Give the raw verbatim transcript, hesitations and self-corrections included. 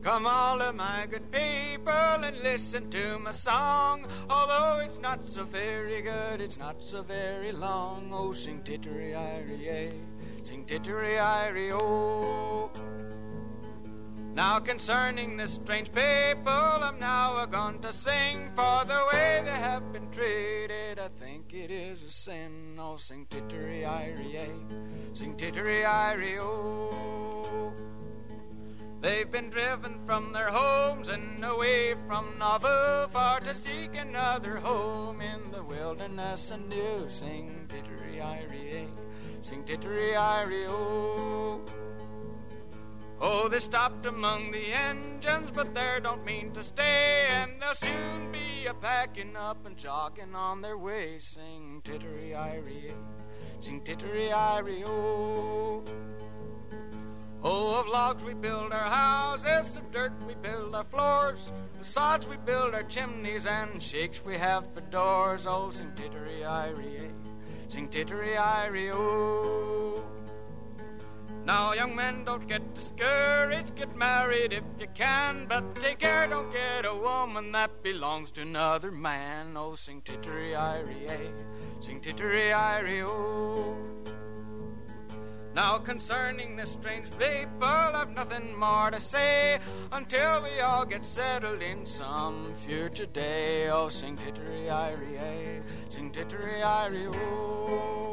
Come all of my good people and listen to my song. Although it's not so very good, it's not so very long. Oh, sing tittery-irie-ay, sing tittery-irie-oh. Now concerning this strange people, I'm now a-going to sing. For the way they have been treated, I think it is a sin. Oh, sing tittery-irie-ay, sing tittery-irie-oh. They've been driven from their homes and away from Nauvoo, for to seek another home in the wilderness anew. Sing tittery-irie-ay, sing tittery-irie-oh. Oh, they stopped among the engines, but they don't mean to stay, and they'll soon be a-packing up and jogging on their way. Sing tittery-irie-ay, sing tittery-irie-oh. Oh, of logs we build our houses, of dirt we build our floors, of sods we build our chimneys, and shakes we have for doors. Oh, sing tittery-irie-ay, sing tittery-irie-oh. Now, young men, don't get discouraged, get married if you can, but take care, don't get a woman that belongs to another man. Oh, sing tittery-irie-ay, sing tittery-irie-oh. Now concerning this strange people, I've nothing more to say until we all get settled in some future day. Oh, sing tittery-irie-ay, sing tittery-irie-oh.